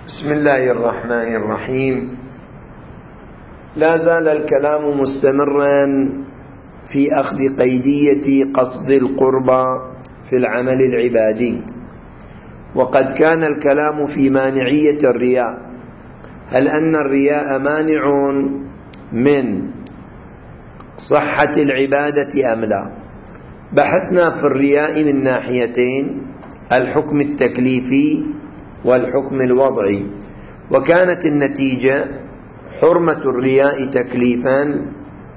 بسم الله الرحمن الرحيم. لا زال الكلام مستمرا في أخذ قيدية قصد القربى في العمل العبادي، وقد كان الكلام في مانعية الرياء. هل أن الرياء مانع من صحة العبادة أم لا؟ بحثنا في الرياء من ناحيتين: الحكم التكليفي والحكم الوضعي، وكانت النتيجة حرمة الرياء تكليفا،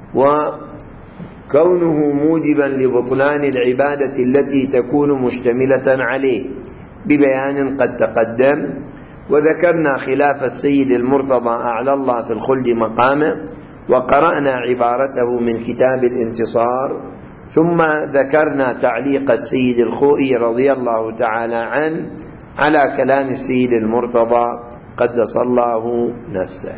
وكونه موجبا لبطلان العبادة التي تكون مشتملة عليه ببيان قد تقدم. وذكرنا خلاف السيد المرتضى أعلى الله في الخلد مقامه، وقرأنا عبارته من كتاب الانتصار، ثم ذكرنا تعليق السيد الخوئي رضي الله تعالى عنه على كلام السيد المرتضى قدس الله نفسه.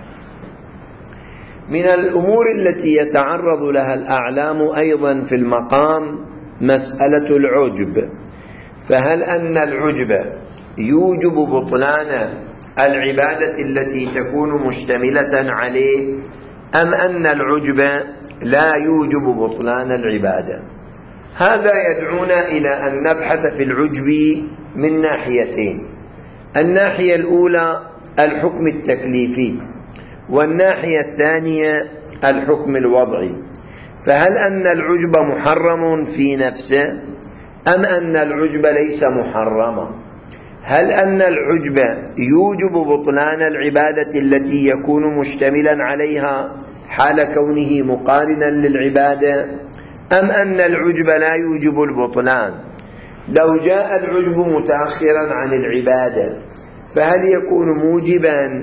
من الأمور التي يتعرض لها الأعلام أيضا في المقام مسألة العجب. فهل أن العجب يوجب بطلان العبادة التي تكون مشتملة عليه، أم أن العجب لا يوجب بطلان العبادة؟ هذا يدعونا إلى أن نبحث في العجب من ناحيتين: الناحية الأولى الحكم التكليفي، والناحية الثانية الحكم الوضعي. فهل أن العجب محرم في نفسه، أم أن العجب ليس محرما؟ هل أن العجب يوجب بطلان العبادة التي يكون مشتملا عليها حال كونه مقارنا للعبادة، أم أن العجب لا يوجب البطلان؟ لو جاء العجب متأخرا عن العبادة فهل يكون موجبا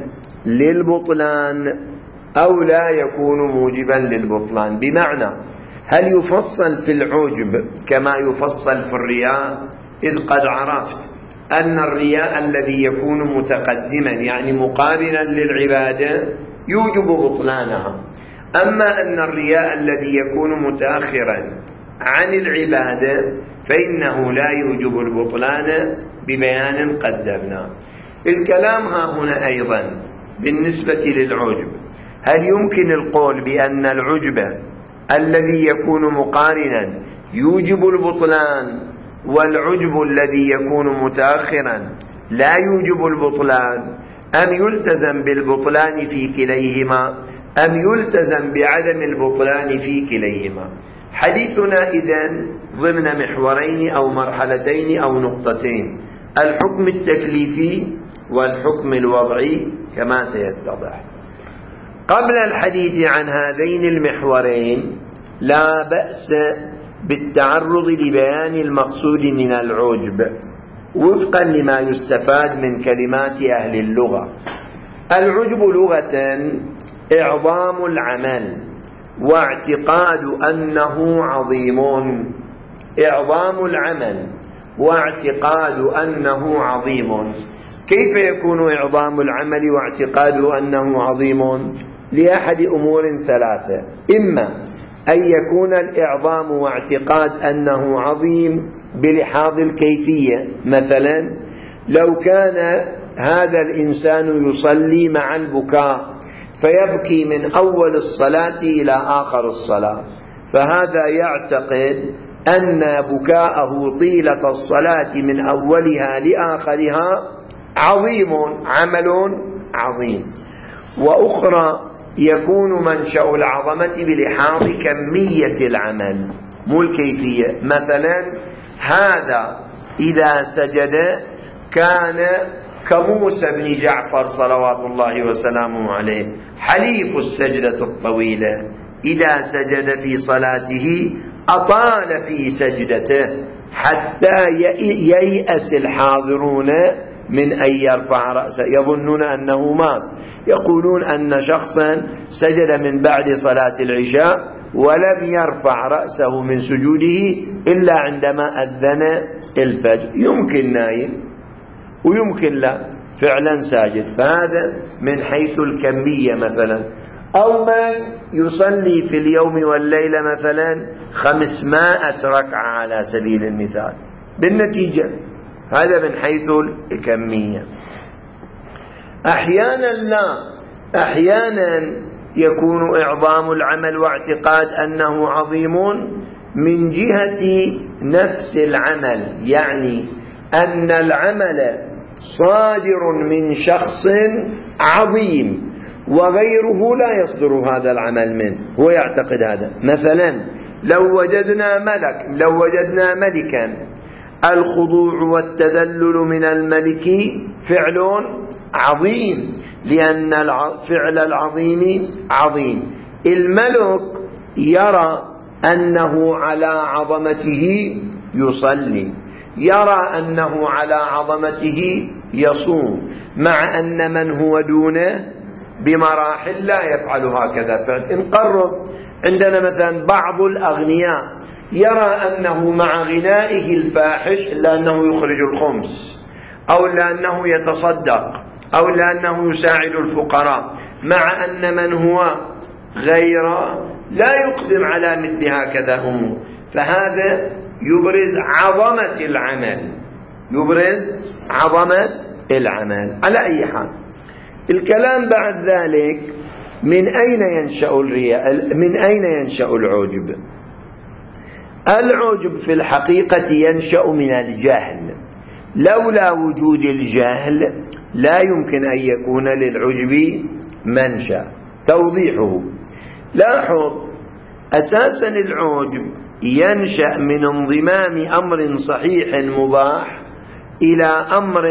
للبطلان أو لا يكون موجبا للبطلان؟ بمعنى، هل يفصل في العجب كما يفصل في الرياء؟ إذ قد عرفت أن الرياء الذي يكون متقدما يعني مقارنا للعبادة يوجب بطلانها، أما أن الرياء الذي يكون متأخرا عن العبادة فإنه لا يوجب البطلان ببيان قدمنا. الكلام ها هنا أيضا بالنسبة للعجب: هل يمكن القول بأن العجب الذي يكون مقارنا يوجب البطلان، والعجب الذي يكون متأخرا لا يوجب البطلان، أم يلتزم بالبطلان في كليهما، أم يلتزم بعدم البطلان في كليهما؟ حديثنا إذن ضمن محورين أو مرحلتين أو نقطتين: الحكم التكليفي والحكم الوضعي كما سيتضح. قبل الحديث عن هذين المحورين لا بأس بالتعرض لبيان المقصود من العجب وفقا لما يستفاد من كلمات أهل اللغة. العجب لغة إعظام العمل واعتقاد أنه عظيم. إعظام العمل واعتقاد أنه عظيم. كيف يكون إعظام العمل واعتقاد أنه عظيم؟ لأحد أمور ثلاثة: إما أن يكون الإعظام واعتقاد أنه عظيم بلحاظ الكيفية، مثلا لو كان هذا الإنسان يصلي مع البكاء فيبكي من أول الصلاة إلى آخر الصلاة، فهذا يعتقد أن بكاءه طيلة الصلاة من أولها لآخرها عظيم، عمل عظيم. وأخرى يكون منشأ العظمة بلحاظ كمية العمل مو الكيفية، مثلا هذا إذا سجد كان كموسى بن جعفر صلوات الله وسلامه عليه حليف السجدة الطويلة، إذا سجد في صلاته أطال في سجدته حتى ييأس الحاضرون من أن يرفع رأسه، يظنون أنه مات، يقولون أن شخصا سجد من بعد صلاة العشاء ولم يرفع رأسه من سجوده إلا عندما أذن الفجر. يمكن نايم ويمكن لا، فعلا ساجد، فهذا من حيث الكمية مثلا. أو من يصلي في اليوم والليلة مثلا 500 ركعة على سبيل المثال، بالنتيجة هذا من حيث الكمية. أحيانا لا، أحيانا يكون إعظام العمل واعتقاد أنه عظيم من جهة نفس العمل، يعني أن العمل صادر من شخص عظيم وغيره لا يصدر هذا العمل منه، هو يعتقد هذا. مثلا لو وجدنا ملكا، الخضوع والتذلل من الملك فعل عظيم، لأن فعل العظيم عظيم. الملك يرى أنه على عظمته يصلي، يرى أنه على عظمته يصوم، مع أن من هو دونه بمراحل لا يفعل هكذا فعل. انقرب عندنا مثلا بعض الأغنياء يرى أنه مع غنائه الفاحش إلا أنه يخرج الخمس، أو لأنه يتصدق، أو لأنه يساعد الفقراء، مع أن من هو غيره لا يقدم على مثل هكذا أمور. فهذا يبرز عظمة العمل، يبرز عظمة العمل. على أي حال، الكلام بعد ذلك من أين ينشأ الرياء؟ من أين ينشأ العجب؟ العجب في الحقيقة ينشأ من الجهل. لولا وجود الجهل لا يمكن أن يكون للعجب منشأ. توضيحه: لاحظ، أساسا العجب ينشأ من انضمام أمر صحيح مباح إلى أمر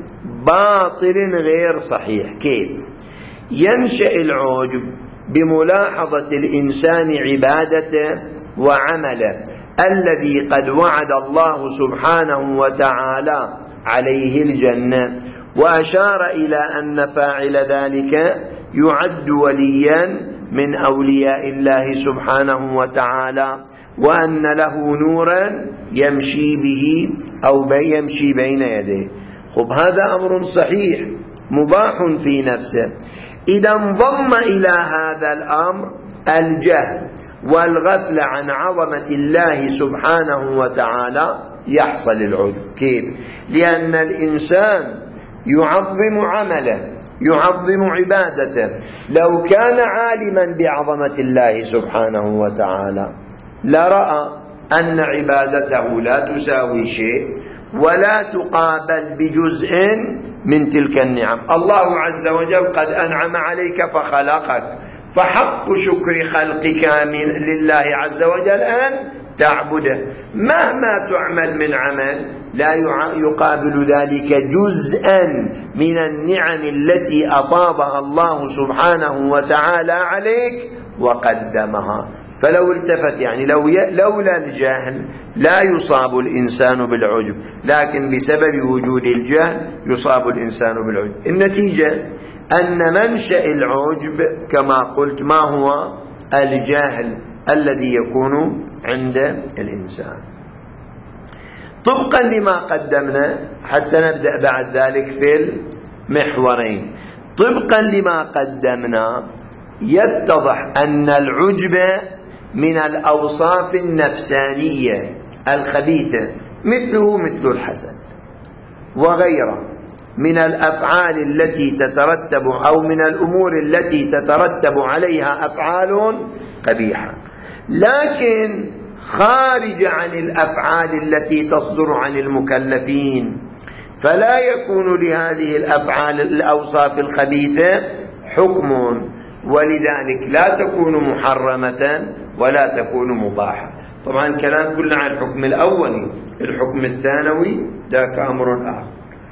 باطل غير صحيح. كيف؟ ينشأ العجب بملاحظة الإنسان عبادته وعمله الذي قد وعد الله سبحانه وتعالى عليه الجنة، وأشار إلى أن فاعل ذلك يعد وليا من أولياء الله سبحانه وتعالى، وأن له نورا يمشي به أو يمشي بين يديه. خب، هذا أمر صحيح مباح في نفسه. إذا انضم إلى هذا الأمر الجهل والغفل عن عظمة الله سبحانه وتعالى يحصل العجب. كيف؟ لأن الإنسان يعظم عمله، يعظم عبادته. لو كان عالما بعظمة الله سبحانه وتعالى لرأى أن عبادته لا تساوي شيء ولا تقابل بجزء من تلك النعم. الله عز وجل قد أنعم عليك فخلقك، فحق شكر خلقك لله عز وجل أن تعبده. مهما تعمل من عمل لا يقابل ذلك جزءا من النعم التي أفاضها الله سبحانه وتعالى عليك وقدمها. فلو التفت، يعني لولا الجهل لا يصاب الإنسان بالعجب، لكن بسبب وجود الجهل يصاب الإنسان بالعجب. النتيجة أن منشأ العجب كما قلت ما هو؟ الجهل الذي يكون عند الإنسان. طبقا لما قدمنا حتى نبدأ بعد ذلك في المحورين، طبقا لما قدمنا يتضح أن العجب من الأوصاف النفسانية الخبيثة، مثله مثل الحسد وغيره من الأفعال التي تترتب أو من الأمور التي تترتب عليها أفعال قبيحة، لكن خارج عن الأفعال التي تصدر عن المكلفين، فلا يكون لهذه الأفعال الأوصاف الخبيثة حكم، ولذلك لا تكون محرمة ولا تكون مباحة. طبعا الكلام كله عن الحكم الأولي، الحكم الثانوي ذاك أمر آخر.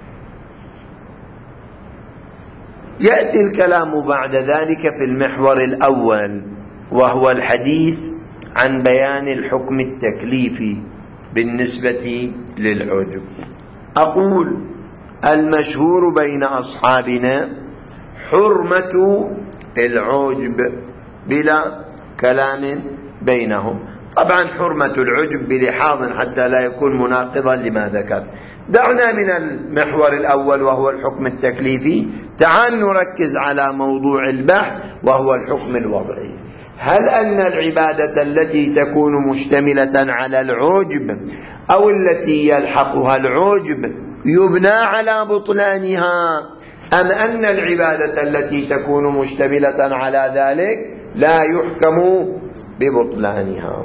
يأتي الكلام بعد ذلك في المحور الأول، وهو الحديث عن بيان الحكم التكليفي بالنسبة للعجب. أقول: المشهور بين أصحابنا حرمة العجب بلا كلام بينهم. طبعا حرمة العجب بلحاظ حتى لا يكون مناقضا لما ذكر. دعنا من المحور الأول وهو الحكم التكليفي، تعال نركز على موضوع البحث وهو الحكم الوضعي. هل أن العبادة التي تكون مشتملة على العجب أو التي يلحقها العجب يبنى على بطلانها أم أن العبادة التي تكون مشتملة على ذلك لا يحكم ببطلانها.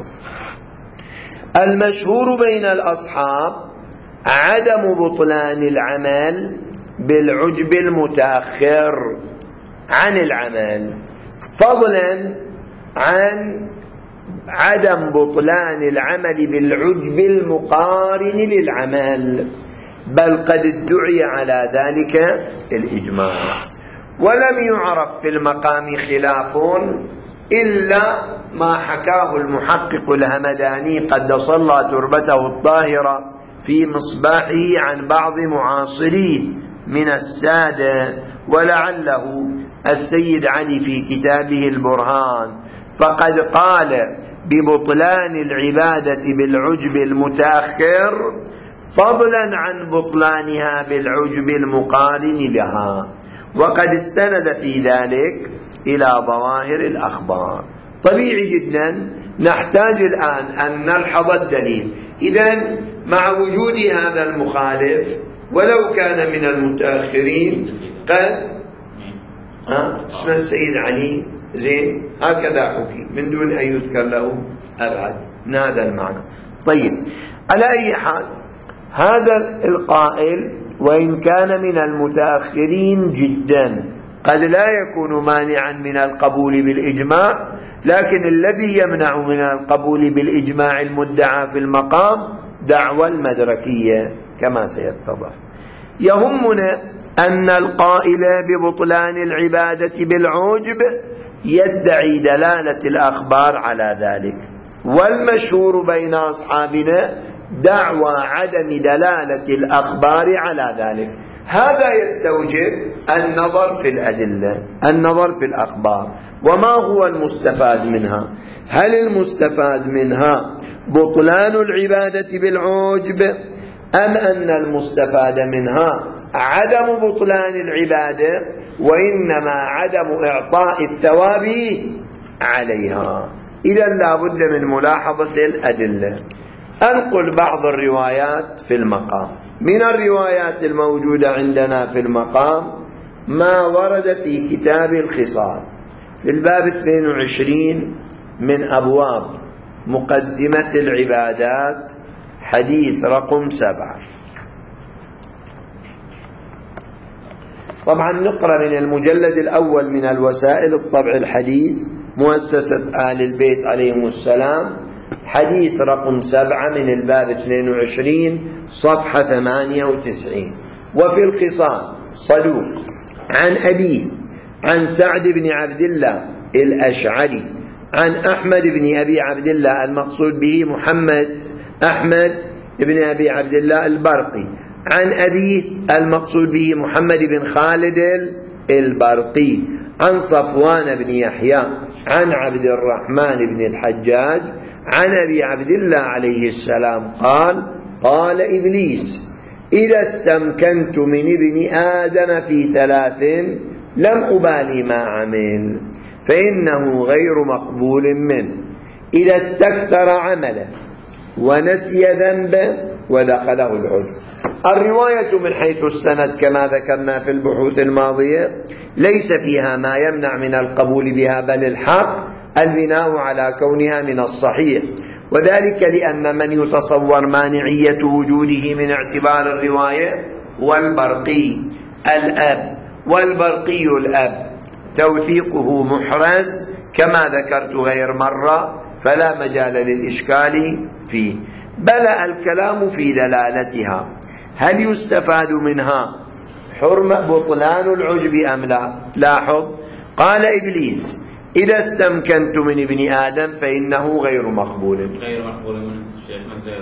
المشهور بين الأصحاب عدم بطلان العمل بالعجب المتأخر عن العمل، فضلا عن عدم بطلان العمل بالعجب المقارن للعمل، بل قد ادعي على ذلك الإجماع. ولم يعرف في المقام خلاف إلا ما حكاه المحقق الهمداني قدس الله تربته الطاهرة في مصباحه عن بعض معاصريه من السادة، ولعله السيد علي في كتابه البرهان، فقد قال ببطلان العبادة بالعجب المتأخر فضلا عن بطلانها بالعجب المقارن لها، وقد استند في ذلك إلى ظواهر الأخبار. طبيعي جدا نحتاج الآن أن نلحظ الدليل. إذن مع وجود هذا المخالف ولو كان من المتأخرين قد اسم السيد علي زين هكذا حكي من دون أن يذكر له أبعد من هذا المعنى. طيب، على أي حال هذا القائل وإن كان من المتأخرين جدا قد لا يكون مانعا من القبول بالإجماع، لكن الذي يمنع من القبول بالإجماع المدعى في المقام دعوى المدركية كما سيتضح. يهمنا أن القائل ببطلان العبادة بالعجب يدعي دلالة الأخبار على ذلك، والمشهور بين أصحابنا دعوى عدم دلالة الأخبار على ذلك. هذا يستوجب النظر في الأدلة، النظر في الأخبار، وما هو المستفاد منها؟ هل المستفاد منها بطلان العبادة بالعجب، أم أن المستفاد منها عدم بطلان العبادة وإنما عدم إعطاء الثواب عليها؟ إذا لا بد من ملاحظة الأدلة. أنقل بعض الروايات في المقام. من الروايات الموجودة عندنا في المقام ما ورد في كتاب الخصال في الباب 22 من أبواب مقدمة العبادات، حديث رقم 7. طبعا نقرأ من المجلد الأول من الوسائل الطبع الحديث مؤسسة آل البيت عليهم السلام، حديث رقم 7 من الباب 22 صفحة 98. وفي الخصال صدوق عن أبيه عن سعد بن عبد الله الأشعري عن أحمد بن أبي عبد الله، المقصود به محمد أحمد بن أبي عبد الله البرقي، عن أبيه المقصود به محمد بن خالد البرقي، عن صفوان بن يحيى عن عبد الرحمن بن الحجاج عن أبي عبد الله عليه السلام قال: قال إبليس: إذا استمكنت من ابن آدم في 3 لم أبالي ما عمل فإنه غير مقبول منه، إذا استكثر عمله ونسي ذنبه ودخله العجب. الرواية من حيث السند كما ذكرنا في البحوث الماضية ليس فيها ما يمنع من القبول بها، بل الحق البناء على كونها من الصحيح، وذلك لأن من يتصور مانعية وجوده من اعتبار الرواية هو البرقي الأب، والبرقي الأب توثيقه محرز كما ذكرت غير مرة، فلا مجال للإشكال فيه، بل الكلام في دلالتها. هل يستفاد منها حرمة بطلان العجب أم لا؟ لاحظ، قال إبليس: إذا استمكنت من ابن آدم فإنه غير مقبول. غير مقبول من الشيخ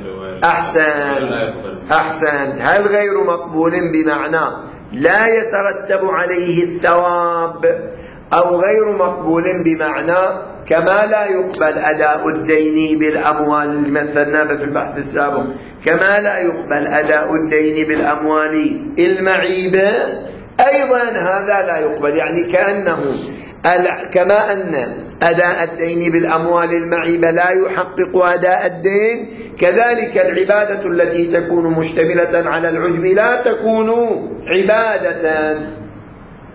أحسن. هل غير مقبول بمعنى لا يترتب عليه الثواب، أو غير مقبول بمعنى كما لا يقبل أداء الدين بالأموال، المثلنا في البحث السابق، كما لا يقبل أداء الدين بالأموال المعيبة أيضا هذا لا يقبل، يعني كأنه كما أن أداء الدين بالأموال المعيبة لا يحقق أداء الدين، كذلك العبادة التي تكون مشتملة على العجب لا تكون عبادة.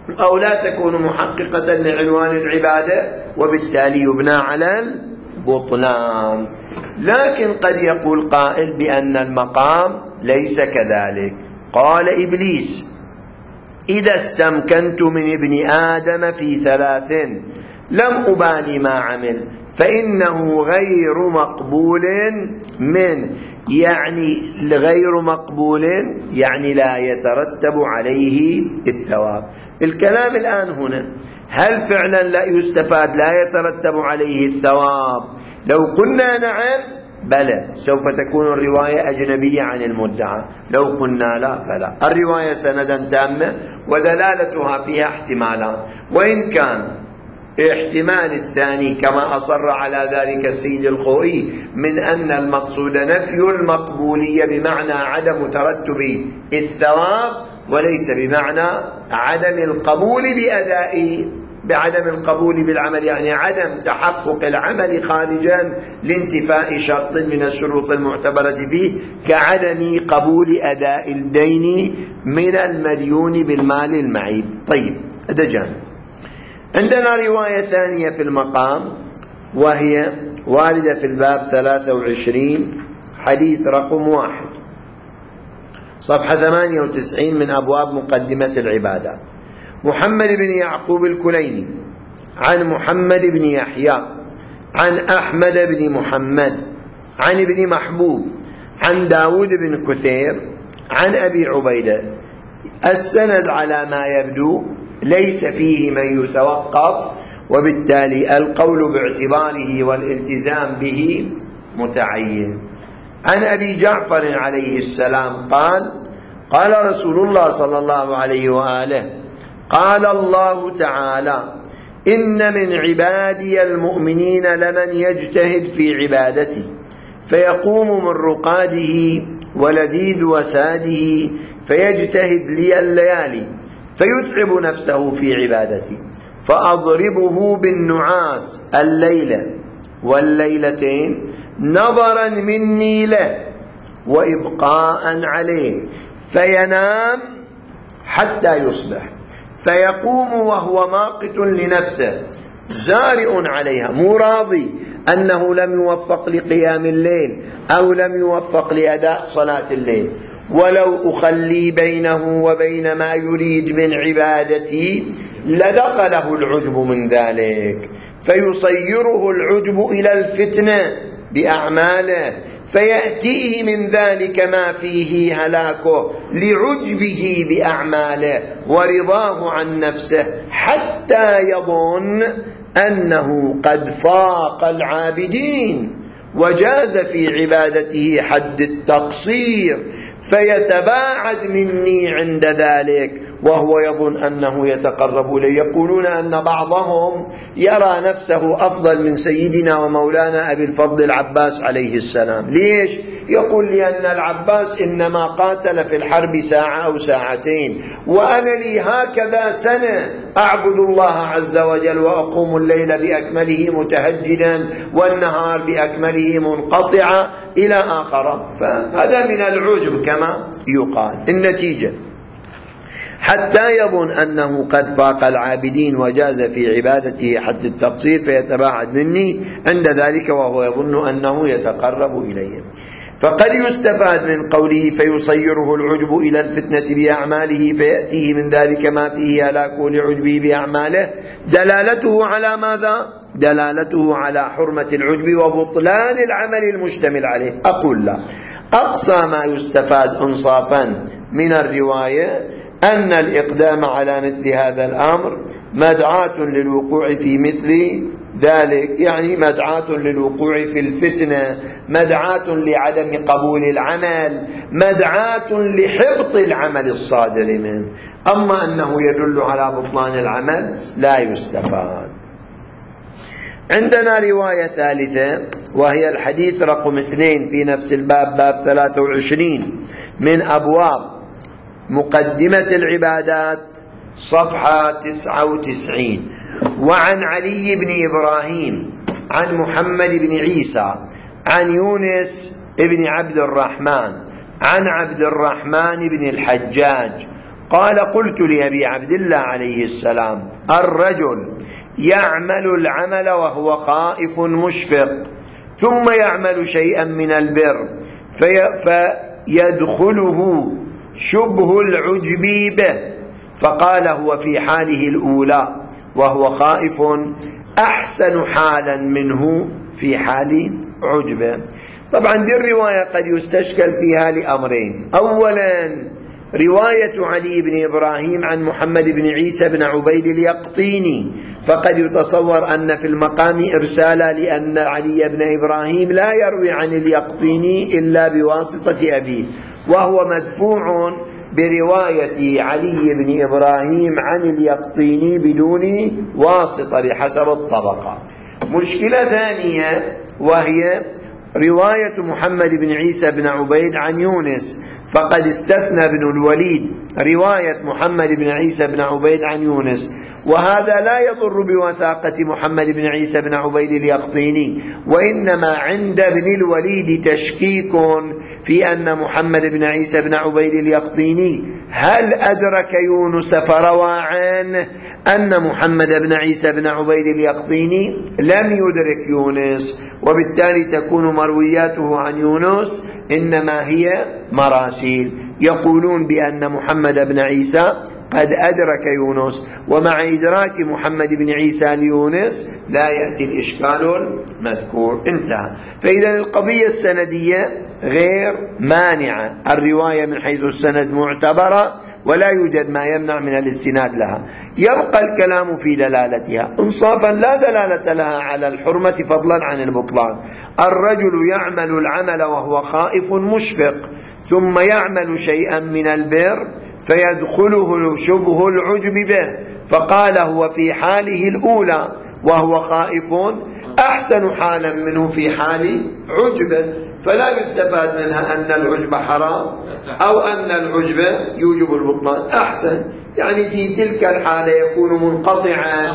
أو لا تكون محققة لعنوان العبادة، وبالتالي يبنى على البطلان. لكن قد يقول قائل بأن المقام ليس كذلك. قال إبليس: إذا استمكنت من ابن آدم في 3 لم أبالي ما عمل فإنه غير مقبول منه. يعني غير مقبول يعني لا يترتب عليه الثواب. الكلام الآن هنا، هل فعلا لا يستفاد لا يترتب عليه الثواب؟ لو قلنا نعم بلى سوف تكون الرواية أجنبية عن المدعى، لو قلنا لا فلا. الرواية سندا تامة ودلالتها فيها احتمالان، وإن كان احتمال الثاني كما أصر على ذلك السيد الخوئي من أن المقصود نفي المقبولية بمعنى عدم ترتب الثواب، وليس بمعنى عدم القبول بعدم القبول بالعمل، يعني عدم تحقق العمل خارجا لانتفاء شرط من الشروط المعتبرة فيه، كعدم قبول أداء الدين من المديون بالمال المعيب. طيب، هذا جانب. عندنا رواية ثانية في المقام، وهي واردة في الباب 23 حديث رقم 1 صفحة 98 من أبواب مقدمة العبادات. محمد بن يعقوب الكليني عن محمد بن يحيى عن أحمد بن محمد عن ابن محبوب عن داود بن كثير عن أبي عبيدة. السند على ما يبدو ليس فيه من يتوقف، وبالتالي القول باعتباره والالتزام به متعين. عن أبي جعفر عليه السلام قال: قال رسول الله صلى الله عليه وآله: قال الله تعالى: إن من عبادي المؤمنين لمن يجتهد في عبادتي فيقوم من رقاده ولذيذ وساده فيجتهد لي الليالي فيتعب نفسه في عبادتي فأضربه بالنعاس الليلة والليلتين نظرا مني له وإبقاء عليه فينام حتى يصبح فيقوم وهو ماقت لنفسه زارع عليها، مو راضي أنه لم يوفق لقيام الليل أو لم يوفق لأداء صلاة الليل. ولو أخلي بينه وبين ما يريد من عبادتي لدخله العجب من ذلك، فيصيره العجب إلى الفتنة بأعماله فيأتيه من ذلك ما فيه هلاكه لعجبه بأعماله ورضاه عن نفسه، حتى يظن أنه قد فاق العابدين وجاز في عبادته حد التقصير فيتباعد مني عند ذلك وهو يظن أنه يتقرب إليه. يقولون أن بعضهم يرى نفسه أفضل من سيدنا ومولانا أبي الفضل العباس عليه السلام. ليش؟ يقول لأن العباس إنما قاتل في الحرب ساعة أو ساعتين، وأنا لي هكذا سنة أعبد الله عز وجل وأقوم الليل بأكمله متهجدا والنهار بأكمله منقطعا إلى آخر. فهذا من العجب كما يقال. النتيجة حتى يظن أنه قد فاق العابدين وجاز في عبادته حد التقصير فيتباعد مني عند ذلك وهو يظن أنه يتقرب إليه. فقد يستفاد من قوله فيصيره العجب إلى الفتنة بأعماله فيأتيه من ذلك ما فيه هلاكه لعجبه بأعماله، دلالته على ماذا؟ دلالته على حرمة العجب وبطلان العمل المشتمل عليه. أقول لا، أقصى ما يستفاد إنصافا من الرواية أن الإقدام على مثل هذا الأمر مدعاة للوقوع في مثل ذلك، يعني مدعاة للوقوع في الفتنة، مدعاة لعدم قبول العمل، مدعاة لحبط العمل الصادر منه. أما أنه يدل على بطلان العمل لا يستفاد. عندنا رواية ثالثة وهي الحديث رقم 2 في نفس الباب، باب 23 من أبواب مقدمة العبادات صفحة 99. وعن علي بن إبراهيم عن محمد بن عيسى عن يونس بن عبد الرحمن عن عبد الرحمن بن الحجاج قال قلت لأبي عبد الله عليه السلام الرجل يعمل العمل وهو خائف مشفق ثم يعمل شيئا من البر فيدخله شبه العجب به، فقال هو في حاله الأولى وهو خائف أحسن حالا منه في حال عجبه. طبعا دي الرواية قد يستشكل فيها لأمرين. أولا رواية علي بن إبراهيم عن محمد بن عيسى بن عبيد اليقطيني، فقد يتصور أن في المقام إرسالا، لأن علي بن إبراهيم لا يروي عن اليقطيني إلا بواسطة أبيه، وهو مدفوع برواية علي بن إبراهيم عن اليقطيني بدون واسطة بحسب الطبقة. مشكلة ثانية وهي رواية محمد بن عيسى بن عبيد عن يونس، فقد استثنى ابن الوليد رواية محمد بن عيسى بن عبيد عن يونس، وهذا لا يضر بوثاقة محمد بن عيسى بن عبيد اليقطيني، وإنما عند ابن الوليد تشكيك في أن محمد بن عيسى بن عبيد اليقطيني هل أدرك يونس فروى عنه أن محمد بن عيسى بن عبيد اليقطيني لم يدرك يونس، وبالتالي تكون مروياته عن يونس إنما هي مراسيل. يقولون بأن محمد بن عيسى قد أدرك يونس، ومع إدراك محمد بن عيسى ليونس لا يأتي الإشكال المذكور. انتهى. فإذا القضية السندية غير مانعة، الرواية من حيث السند معتبرة ولا يوجد ما يمنع من الاستناد لها. يبقى الكلام في دلالتها. انصافا لا دلالة لها على الحرمة فضلا عن البطلان. الرجل يعمل العمل وهو خائف مشفق ثم يعمل شيئا من البر فيدخله شبه العجب به، فقال هو في حاله الأولى وهو خائف أحسن حالا منه في حال عجبه، فلا يستفاد منها أن العجب حرام أو أن العجب يوجب البطلان. أحسن يعني في تلك الحالة يكون منقطعا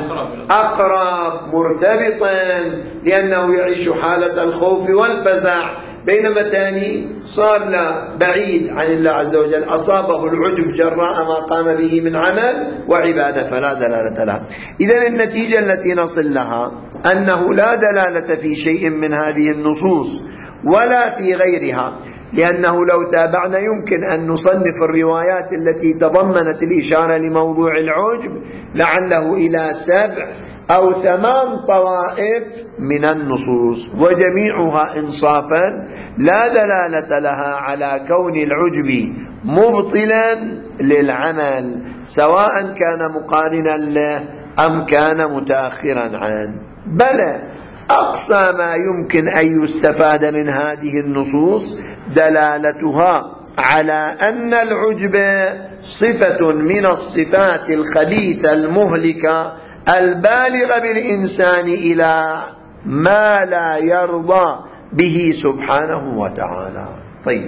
أقرب مرتبطا، لأنه يعيش حالة الخوف والفزع، بينما تاني صار لا بعيد عن الله عز وجل، أصابه العجب جراء ما قام به من عمل وعبادة، فلا دلالة لها. إذن النتيجة التي نصل لها أنه لا دلالة في شيء من هذه النصوص ولا في غيرها، لأنه لو تابعنا يمكن أن نصنف الروايات التي تضمنت الإشارة لموضوع العجب لعله إلى 7 أو 8 طوائف من النصوص، وجميعها إنصافا لا دلالة لها على كون العجب مبطلا للعمل، سواء كان مقارنا له أم كان متأخرا عنه. بل أقصى ما يمكن أن يستفاد من هذه النصوص دلالتها على أن العجب صفة من الصفات الخبيثة المهلكة البالغة بالإنسان إلى ما لا يرضى به سبحانه وتعالى. طيب،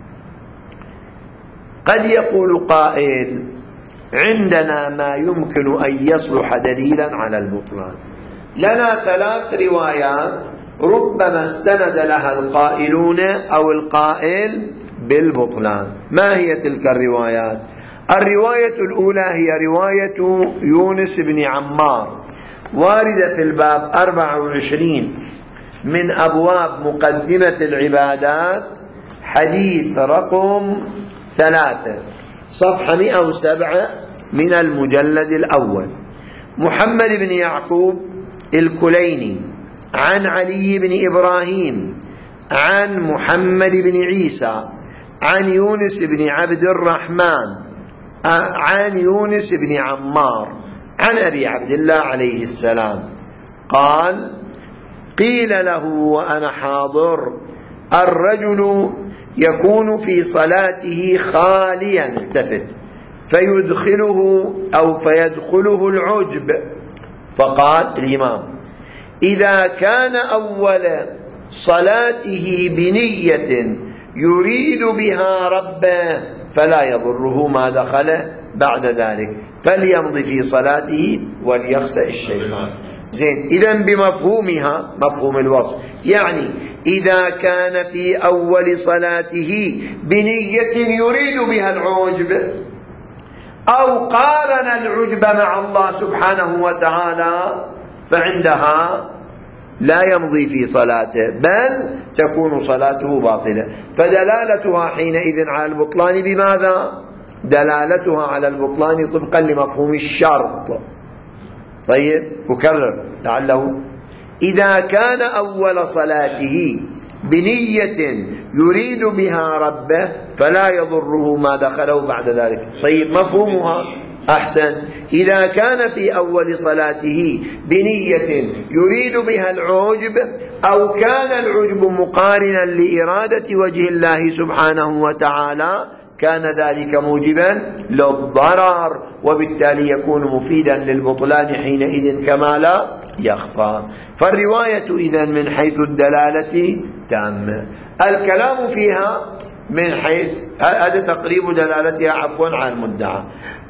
قد يقول قائل عندنا ما يمكن أن يصلح دليلا على البطلان. لنا 3 روايات ربما استند لها القائلون أو القائل بالبطلان. ما هي تلك الروايات؟ الرواية الأولى هي رواية يونس بن عمار، واردة في الباب 24 من أبواب مقدمة العبادات، حديث رقم 3 صفحة 107 من المجلد الأول. محمد بن يعقوب الكليني عن علي بن إبراهيم عن محمد بن عيسى عن يونس بن عبد الرحمن عن يونس بن عمار عن أبي عبد الله عليه السلام قال: قيل له وأنا حاضر: الرجل يكون في صلاته خاليا، التفت، فيدخله العجب. فقال الإمام: إذا كان أول صلاته بنية يريد بها ربه فلا يضره ما دخل بعد ذلك، فليمضي في صلاته وليخسأ الشيطان. زين، إذن بمفهومها، مفهوم الوصف، يعني إذا كان في أول صلاته بنية يريد بها العجب أو قارن العجب مع الله سبحانه وتعالى فعندها لا يمضي في صلاته، بل تكون صلاته باطلة. فدلالتها حينئذ على البطلان بماذا؟ دلالتها على البطلان طبقا لمفهوم الشرط. طيب أكرر لعله: إذا كان أول صلاته بنية يريد بها ربه فلا يضره ما دخله بعد ذلك. طيب مفهومها أحسن. إذا كان في أول صلاته بنية يريد بها العجب، أو كان العجب مقارنا لإرادة وجه الله سبحانه وتعالى، كان ذلك موجبا للضرر، وبالتالي يكون مفيدا للبطلان حينئذ كما لا يخفى. فالرواية إذن من حيث الدلالة تامة. الكلام فيها من حيث هذا تقريب دلالتها على المدعى.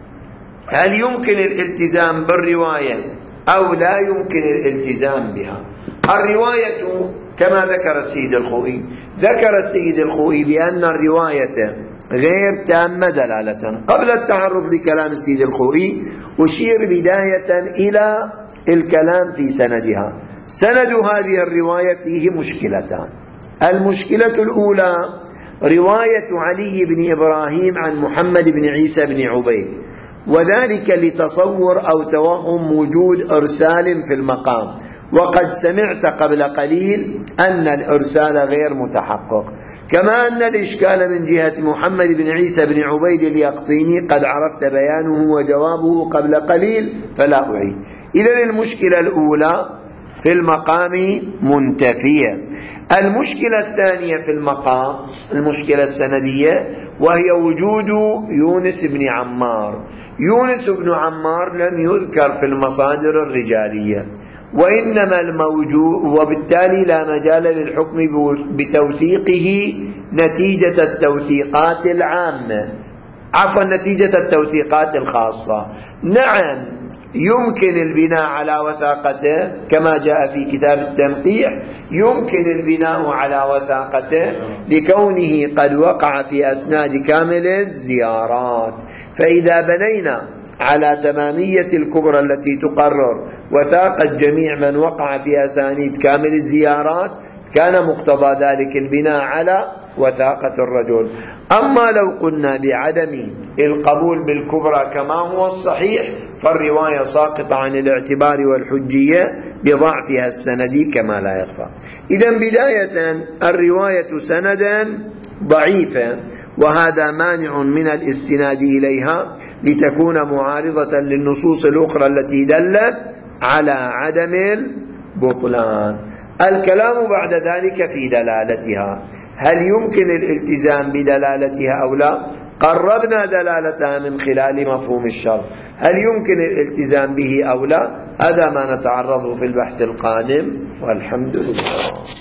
هل يمكن الالتزام بالرواية أو لا يمكن الالتزام بها؟ الرواية كما ذكر السيد الخوئي، ذكر السيد الخوئي بأن الرواية غير تامة دلالة. قبل التعرف بكلام السيد الخوئي أشير بداية إلى الكلام في سندها. سند هذه الرواية فيه مشكلتان. المشكلة الأولى رواية علي بن إبراهيم عن محمد بن عيسى بن عبيد، وذلك لتصور أو توهم وجود إرسال في المقام، وقد سمعت قبل قليل أن الإرسال غير متحقق. كما أن الإشكال من جهة محمد بن عيسى بن عبيد اليقطيني قد عرفت بيانه وجوابه قبل قليل فلا أعيد. إذن المشكلة الأولى في المقام منتفية. المشكلة الثانية في المقام المشكلة السندية، وهي وجود يونس بن عمار. يونس بن عمار لم يذكر في المصادر الرجالية، وإنما الموجود، وبالتالي لا مجال للحكم بتوثيقه نتيجة التوثيقات العامة، عفوا نتيجة التوثيقات الخاصة. نعم يمكن البناء على وثاقته كما جاء في كتاب التنقيح، يمكن البناء على وثاقته لكونه قد وقع في أسناد كامل الزيارات. فإذا بنينا على تمامية الكبرى التي تقرر وثاقة جميع من وقع في أسانيد كامل الزيارات، كان مقتضى ذلك البناء على وثاقة الرجل. أما لو قلنا بعدم القبول بالكبرى كما هو الصحيح، فالرواية ساقطة عن الاعتبار والحجية بضعفها السندي كما لا يخفى. إذن بداية الرواية سندا ضعيفة، وهذا مانع من الاستناد إليها لتكون معارضة للنصوص الأخرى التي دلت على عدم البطلان. الكلام بعد ذلك في دلالتها. هل يمكن الالتزام بدلالتها أو لا؟ قربنا دلالتها من خلال مفهوم الشرط. هل يمكن الالتزام به أو لا؟ هذا ما نتعرض في البحث القادم، والحمد لله.